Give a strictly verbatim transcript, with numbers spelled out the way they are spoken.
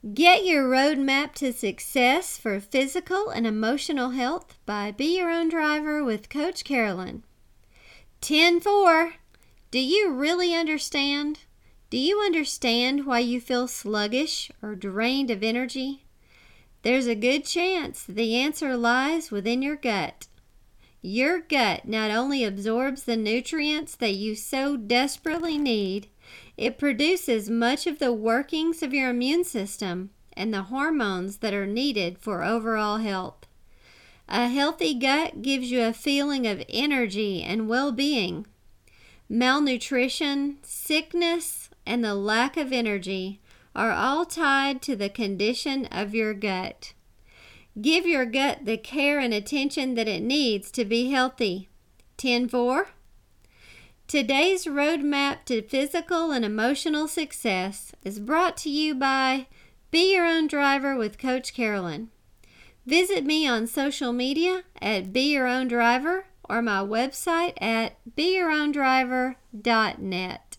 Get your roadmap to success for physical and emotional health by Be Your Own Driver with Coach Carolyn. ten four. Do you really understand? Do you understand why you feel sluggish or drained of energy? There's a good chance the answer lies within your gut. Your gut not only absorbs the nutrients that you so desperately need, it produces much of the workings of your immune system and the hormones that are needed for overall health. A healthy gut gives you a feeling of energy and well-being. Malnutrition, sickness, and the lack of energy are all tied to the condition of your gut. Give your gut the care and attention that it needs to be healthy. ten four. Today's roadmap to physical and emotional success is brought to you by Be Your Own Driver with Coach Carolyn. Visit me on social media at Be Your Own Driver or my website at be your own driver dot net.